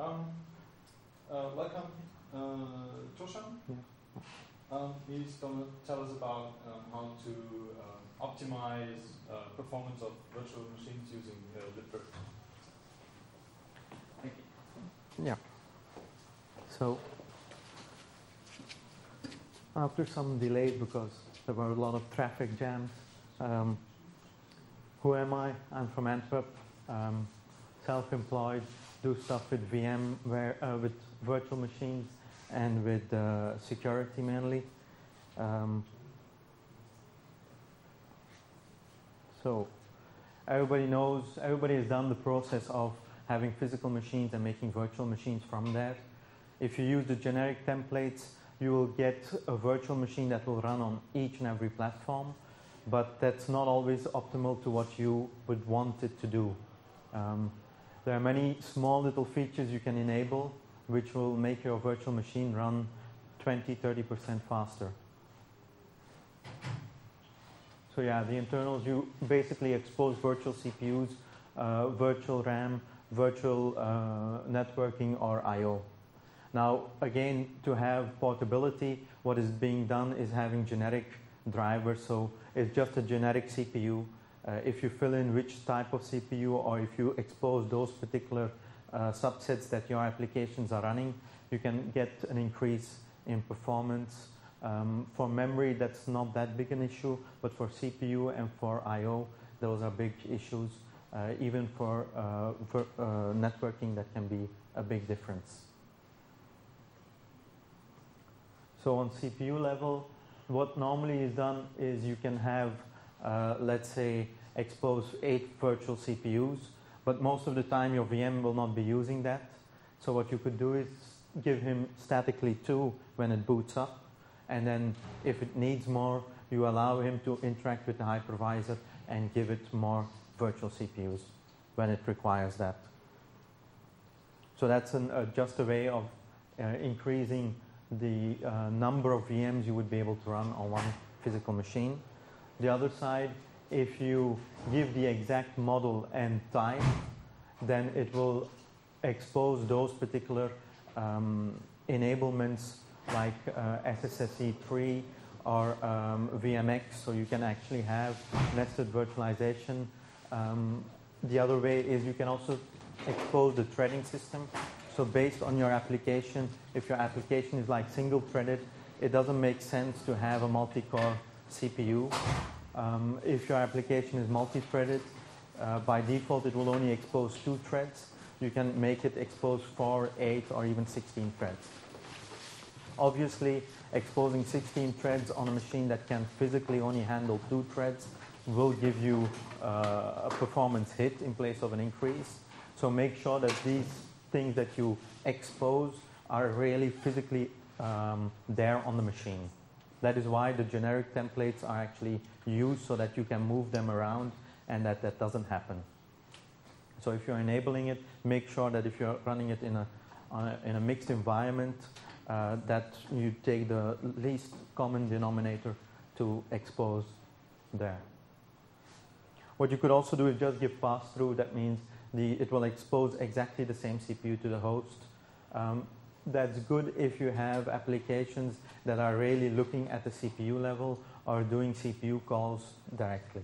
Welcome, Toshan. He's going to tell us about how to optimize performance of virtual machines using libvirt. Thank you. Yeah. So after some delays because there were a lot of traffic jams, who am I? I'm from Antwerp, self-employed, do stuff with VMware, with virtual machines and with security mainly. So everybody knows, everybody has done the process of having physical machines and making virtual machines from that. If you use the generic templates, you will get a virtual machine that will run on each and every platform, but that's not always optimal to what you would want it to do. There are many small little features you can enable which will make your virtual machine run 20-30% faster. So yeah, the internals, you basically expose virtual CPUs, virtual RAM, virtual networking or I/O. Now again, to have portability, what is being done is having generic drivers. So it's just a generic CPU. If you fill in which type of CPU or if you expose those particular subsets that your applications are running, you can get an increase in performance. For memory, that's not that big an issue, but for CPU and for I/O, those are big issues. Even for networking, that can be a big difference. So on CPU level, what normally is done is you can have, let's say, expose 8 virtual CPUs, but most of the time your VM will not be using that. So what you could do is give him statically 2 when it boots up, and then if it needs more, you allow him to interact with the hypervisor and give it more virtual CPUs when it requires that. So that's just a way of increasing the number of VMs you would be able to run on one physical machine. The other side, if you give the exact model and type, then it will expose those particular enablements like SSSE3 or VMX, so you can actually have nested virtualization. The other way is you can also expose the threading system. So based on your application, if your application is like single-threaded, it doesn't make sense to have a multi-core CPU. If your application is multi-threaded, by default it will only expose 2 threads. You can make it expose 4, 8, or even 16 threads. Obviously, exposing 16 threads on a machine that can physically only handle 2 threads will give you a performance hit in place of an increase. So make sure that these things that you expose are really physically there on the machine. That is why the generic templates are actually used, so that you can move them around and that doesn't happen. So if you're enabling it, make sure that if you're running it in a mixed environment, that you take the least common denominator to expose there. What you could also do is just give pass-through. That means it will expose exactly the same CPU to the host. That's good if you have applications that are really looking at the CPU level or doing CPU calls directly.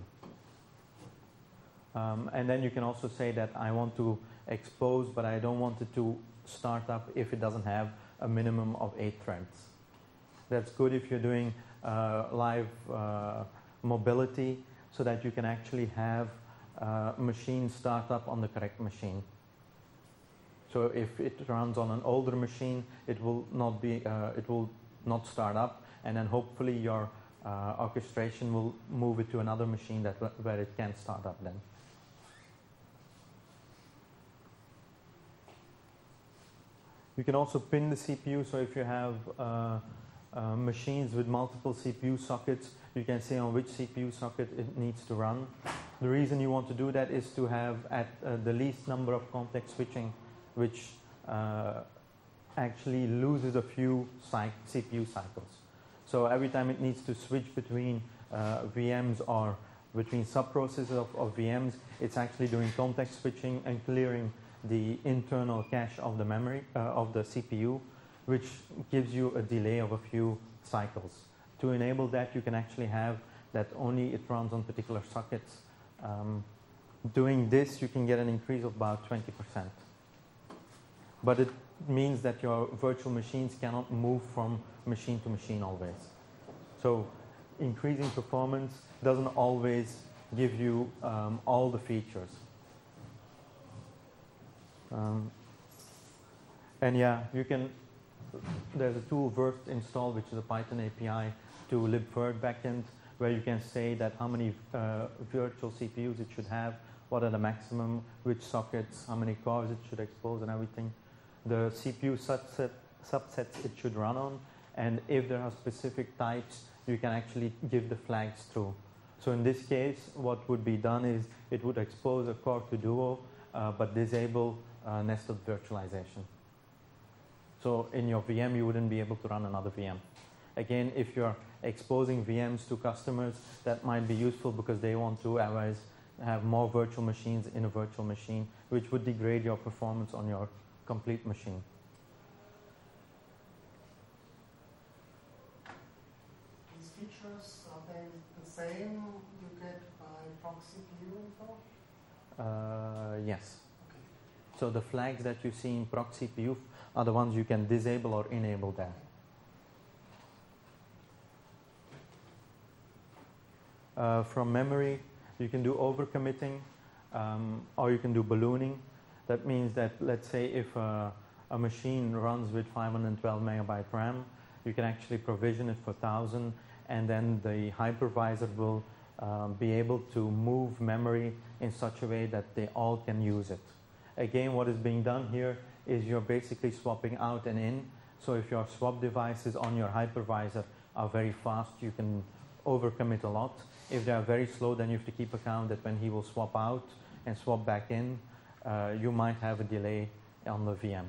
And then you can also say that I want to expose, but I don't want it to start up if it doesn't have a minimum of 8 threads. That's good if you're doing live mobility, so that you can actually have machine start up on the correct machine. So if it runs on an older machine, it will not start up, and then hopefully your orchestration will move it to another machine where it can start up then. You can also pin the CPU, so if you have machines with multiple CPU sockets, you can see on which CPU socket it needs to run. The reason you want to do that is to have at the least number of context switching, which actually loses a few CPU cycles. So every time it needs to switch between VMs or between sub-processes of VMs, it's actually doing context switching and clearing the internal cache of the memory of the CPU, which gives you a delay of a few cycles. To enable that, you can actually have that only it runs on particular sockets. Doing this, you can get an increase of about 20%. But it means that your virtual machines cannot move from machine to machine always. So increasing performance doesn't always give you all the features. And yeah, you can, there's a tool Virth install, which is a Python API to libvirt backend, where you can say that how many virtual CPUs it should have, what are the maximum, which sockets, how many cores it should expose and everything. The CPU subsets it should run on, and if there are specific types, you can actually give the flags through. So in this case, what would be done is it would expose a core to Duo, but disable nested virtualization. So in your VM, you wouldn't be able to run another VM. Again, if you're exposing VMs to customers, that might be useful because they want to otherwise have more virtual machines in a virtual machine, which would degrade your performance on your complete machine. These features, are they the same you get by proxy CPU info? Yes. Okay. So the flags that you see in proxy CPU are the ones you can disable or enable there. From memory, you can do overcommitting, or you can do ballooning. That means that, let's say, if a machine runs with 512 megabyte RAM, you can actually provision it for 1,000, and then the hypervisor will be able to move memory in such a way that they all can use it. Again, what is being done here is you're basically swapping out and in. So if your swap devices on your hypervisor are very fast, you can overcommit a lot. If they are very slow, then you have to keep account that when he will swap out and swap back in, you might have a delay on the VM.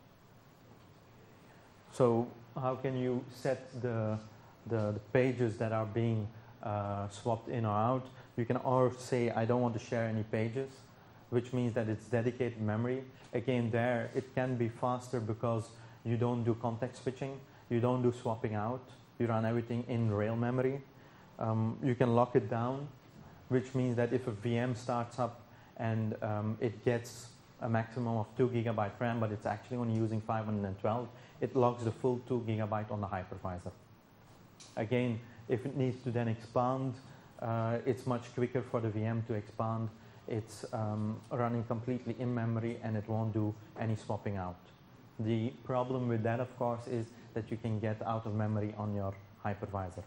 So how can you set the pages that are being swapped in or out? You can or say, I don't want to share any pages, which means that it's dedicated memory. Again, there it can be faster because you don't do context switching, you don't do swapping out, you run everything in rail memory. You can lock it down, which means that if a VM starts up and it gets a maximum of 2 gigabyte RAM, but it's actually only using 512, it locks the full 2 gigabyte on the hypervisor. Again, if it needs to then expand, it's much quicker for the VM to expand. It's running completely in memory and it won't do any swapping out. The problem with that, of course, is that you can get out of memory on your hypervisor.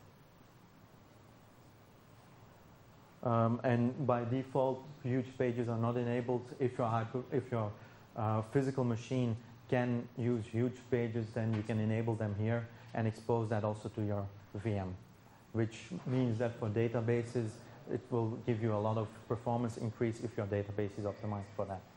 And by default, huge pages are not enabled. If your physical machine can use huge pages, then you can enable them here and expose that also to your VM, which means that for databases, it will give you a lot of performance increase if your database is optimized for that.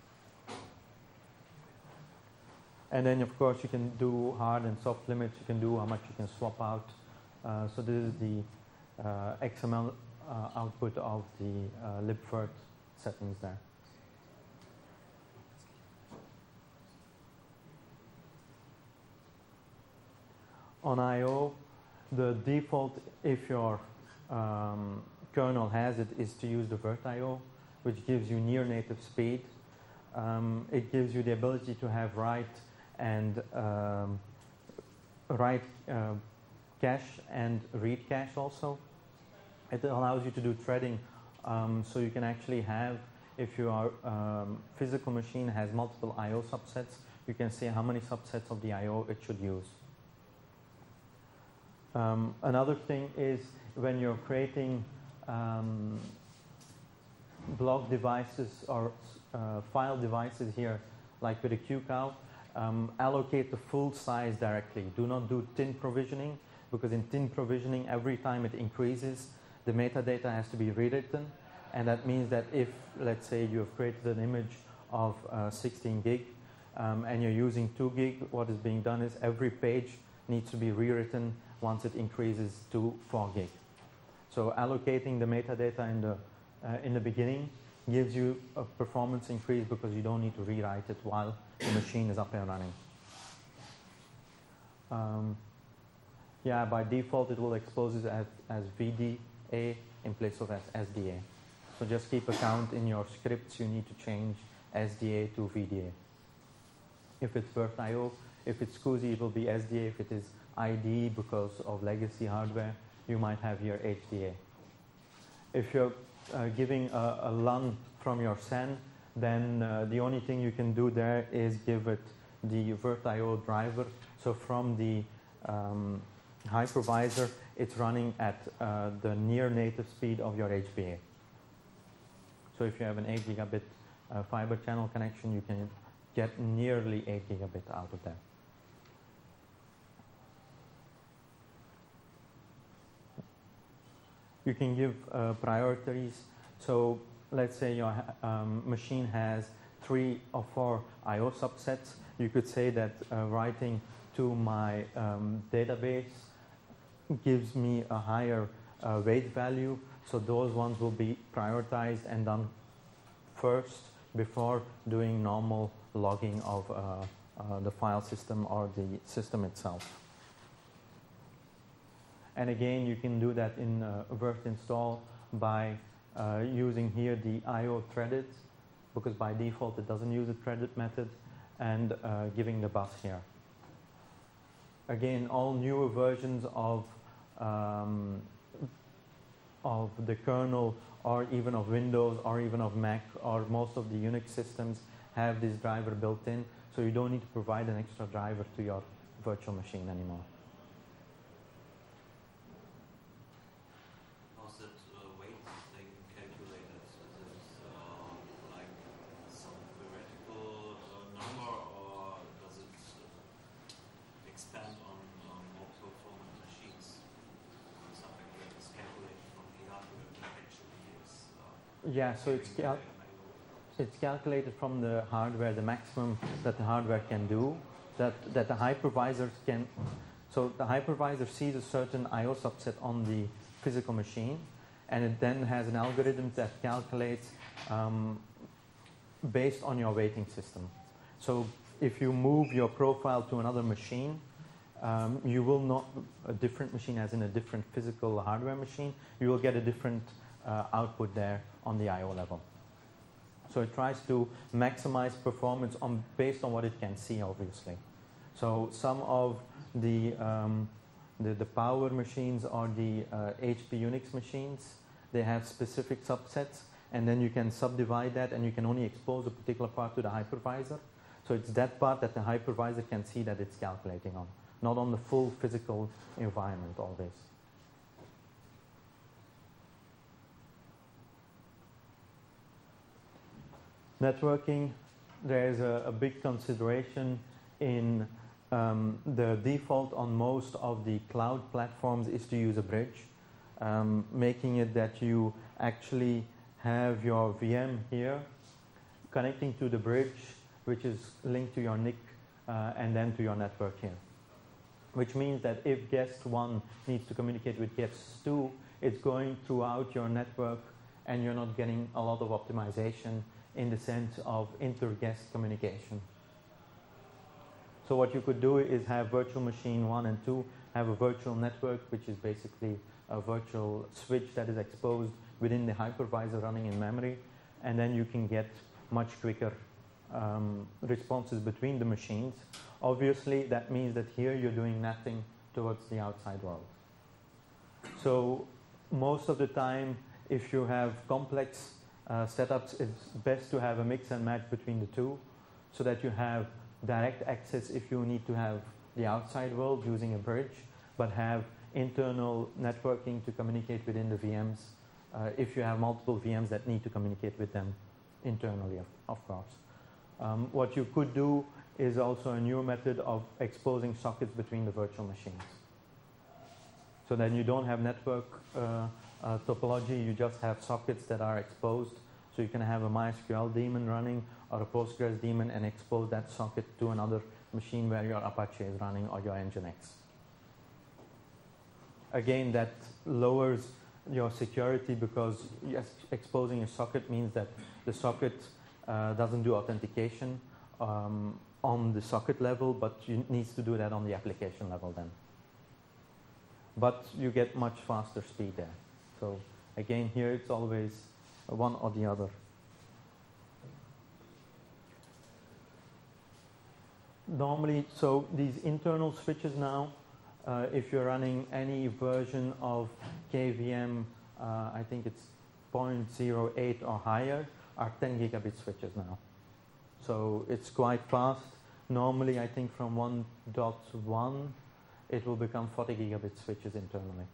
And then, of course, you can do hard and soft limits. You can do how much you can swap out. So this is the XML output of the libvirt settings there. On I/O, the default, if your kernel has it, is to use the virtio, which gives you near native speed. It gives you the ability to have write and write cache and read cache also. It allows you to do threading, so you can actually have, if your physical machine has multiple I/O subsets, you can say how many subsets of the I/O it should use. Another thing is when you're creating block devices or file devices here, like with a QCOW, allocate the full size directly. Do not do tin provisioning, because in tin provisioning, every time it increases, the metadata has to be rewritten, and that means that if, let's say, you have created an image of 16 gig and you're using 2 gig, what is being done is every page needs to be rewritten once it increases to 4 gig. So allocating the metadata in the beginning gives you a performance increase because you don't need to rewrite it while the machine is up and running. Yeah, by default it will expose it as VDA in place of as SDA. So just keep account in your scripts, you need to change SDA to VDA. If it's VirtIO, if it's SCSI, it will be SDA. If it is ID because of legacy hardware, you might have here HDA. If you're giving a LUN from your SAN, then the only thing you can do there is give it the VirtIO driver. So from the hypervisor, it's running at the near native speed of your HBA. So if you have an 8 gigabit fiber channel connection, you can get nearly 8 gigabit out of that. You can give priorities. So let's say your machine has 3 or 4 I/O subsets. You could say that writing to my database gives me a higher weight value. So those ones will be prioritized and done first before doing normal logging of the file system or the system itself. And again, you can do that in virtinstall by using here the I/O threaded, because by default it doesn't use a threaded method, and giving the bus here. Again, all newer versions of the kernel, or even of Windows, or even of Mac, or most of the Unix systems have this driver built in, so you don't need to provide an extra driver to your virtual machine anymore. How's that weight thing calculated? Is it like some theoretical number, or does it expand on more performant machines? Something that is calculated from the hardware that actually is. Yeah, so it's calculated from the hardware, the maximum that the hardware can do, that the hypervisors can. So the hypervisor sees a certain I/O subset on the physical machine, and it then has an algorithm that calculates based on your weighting system. So if you move your profile to another machine, you will not, a different machine as in a different physical hardware machine, you will get a different output there on the I/O level. So it tries to maximize performance based on what it can see, obviously. So some of the power machines or the HP Unix machines, they have specific subsets, and then you can subdivide that, and you can only expose a particular part to the hypervisor. So it's that part that the hypervisor can see that it's calculating on, not on the full physical environment always. Networking, there is a big consideration in the default on most of the cloud platforms is to use a bridge, making it that you actually have your VM here connecting to the bridge, which is linked to your NIC and then to your network here. Which means that if guest 1 needs to communicate with guest 2, it's going throughout your network, and you're not getting a lot of optimization in the sense of inter-guest communication. So what you could do is have virtual machine 1 and 2 have a virtual network, which is basically a virtual switch that is exposed within the hypervisor running in memory, and then you can get much quicker responses between the machines. Obviously, that means that here you're doing nothing towards the outside world. So most of the time, if you have complex setups, it's best to have a mix and match between the two, so that you have direct access if you need to have the outside world using a bridge, but have internal networking to communicate within the VMs if you have multiple VMs that need to communicate with them internally, of course. What you could do is also a new method of exposing sockets between the virtual machines. So then you don't have network topology, you just have sockets that are exposed. So you can have a MySQL daemon running or a Postgres daemon and expose that socket to another machine where your Apache is running or your Nginx. Again, that lowers your security, because yes, exposing a socket means that the socket doesn't do authentication on the socket level, but you needs to do that on the application level then. But you get much faster speed there. So again, here it's always one or the other. Normally, so these internal switches now, if you're running any version of KVM, I think it's 0.08 or higher, are 10 gigabit switches now. So it's quite fast. Normally, I think from 1.1, it will become 40 gigabit switches internally.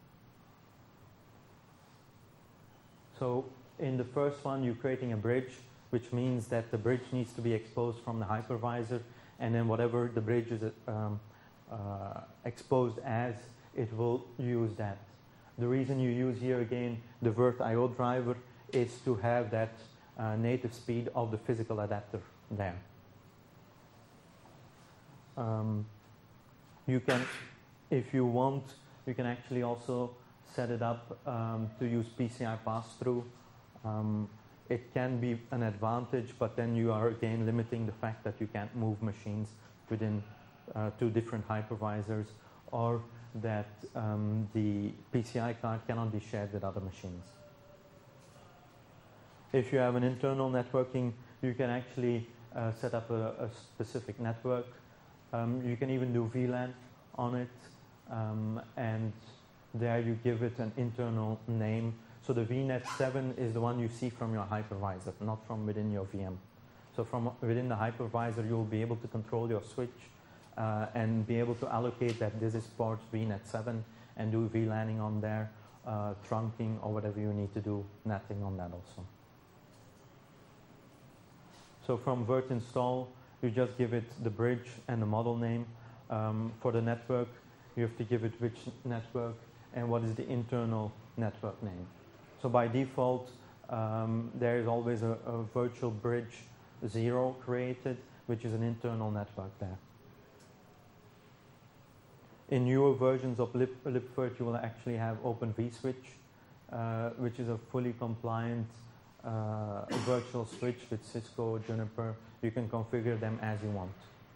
So in the first one, you're creating a bridge, which means that the bridge needs to be exposed from the hypervisor, and then whatever the bridge is exposed as, it will use that. The reason you use here again the VirtIO driver is to have that native speed of the physical adapter there. You can, if you want, you can actually also set it up to use PCI pass-through. It can be an advantage, but then you are again limiting the fact that you can't move machines within two different hypervisors, or that the PCI card cannot be shared with other machines. If you have an internal networking, you can actually set up a specific network. You can even do VLAN on it, and there you give it an internal name. So the VNet 7 is the one you see from your hypervisor, not from within your VM. So from within the hypervisor, you will be able to control your switch and be able to allocate that this is port VNet 7 and do VLANing on there, trunking or whatever you need to do, netting on that also. So from virt install, you just give it the bridge and the model name. For the network, you have to give it which network and what is the internal network name. So by default, there is always a virtual bridge 0 created, which is an internal network there. In newer versions of libvirt, you will actually have Open vSwitch, which is a fully compliant virtual switch with Cisco, Juniper. You can configure them as you want.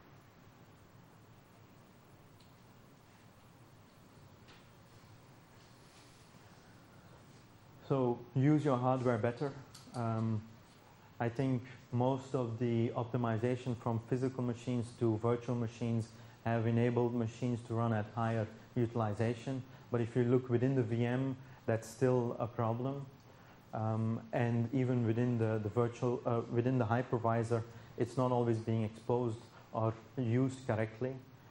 So use your hardware better. I think most of the optimization from physical machines to virtual machines have enabled machines to run at higher utilization. But if you look within the VM, that's still a problem. And even within the virtual, within the hypervisor, it's not always being exposed or used correctly.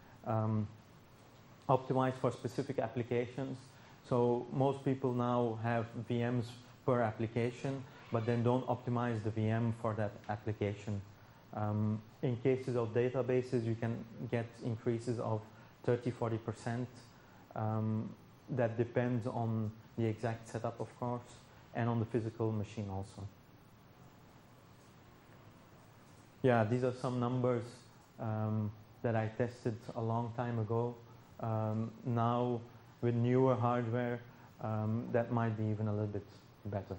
Optimized for specific applications. So most people now have VMs per application, but then don't optimize the VM for that application. In cases of databases, you can get increases of 30–40%. That depends on the exact setup, of course, and on the physical machine also. Yeah, these are some numbers that I tested a long time ago. Now, with newer hardware, that might be even a little bit better.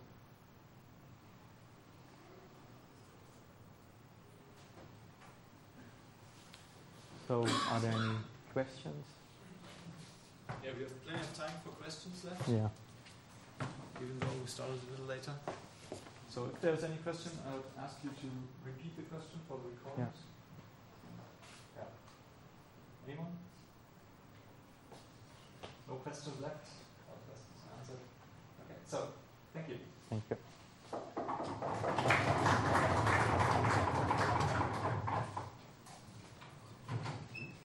So, are there any questions? Yeah, we have plenty of time for questions left. Yeah. Even though we started a little later. So if there's any question, I would ask you to repeat the question for the recordings. Yeah. Anyone? No questions left? All questions answered. Okay, so thank you. Thank you.